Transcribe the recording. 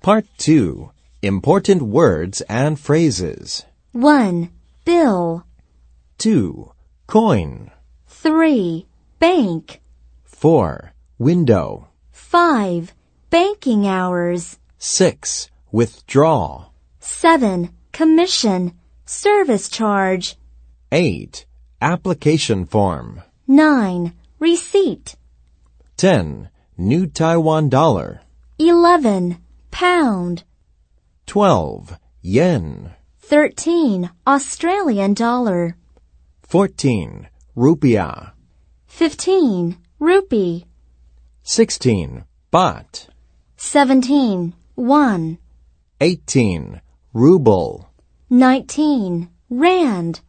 Part 2. Important words and phrases. 1. Bill. 2. Coin. 3. Bank. 4. Window. 5. Banking hours. 6. Withdraw. 7. Commission. Service charge. 8. Application form. 9. Receipt. 10. New Taiwan dollar. 11. Pound. 12. Yen. 13. Australian dollar. 14. Rupiah. 15. Rupee. 16. Baht. 17. Won. 18. Ruble. 19. Rand.